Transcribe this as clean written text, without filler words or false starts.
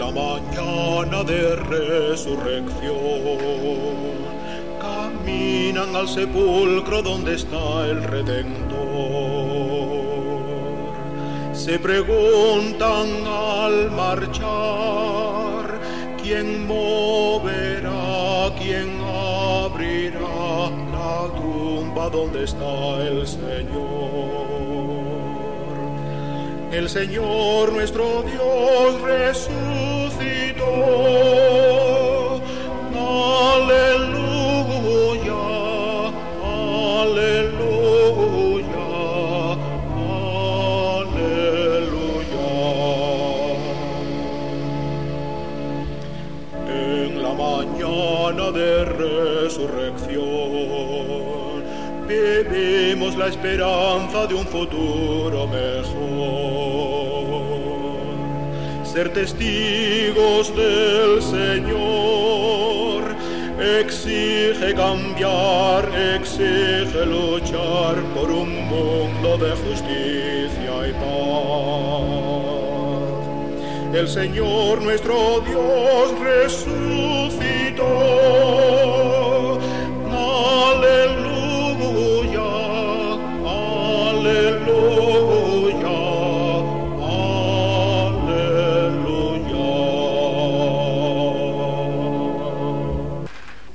la mañana de resurrección caminan al sepulcro donde está el Redentor. Se preguntan al marchar, ¿quién moverá, quién abrirá la tumba donde está el Señor? El Señor nuestro Dios resucitó. Aleluya, aleluya, aleluya. En la mañana de resurrección vivimos la esperanza de un futuro mejor. Ser testigos del Señor exige cambiar, exige luchar por un mundo de justicia y paz. El Señor nuestro Dios resucitó.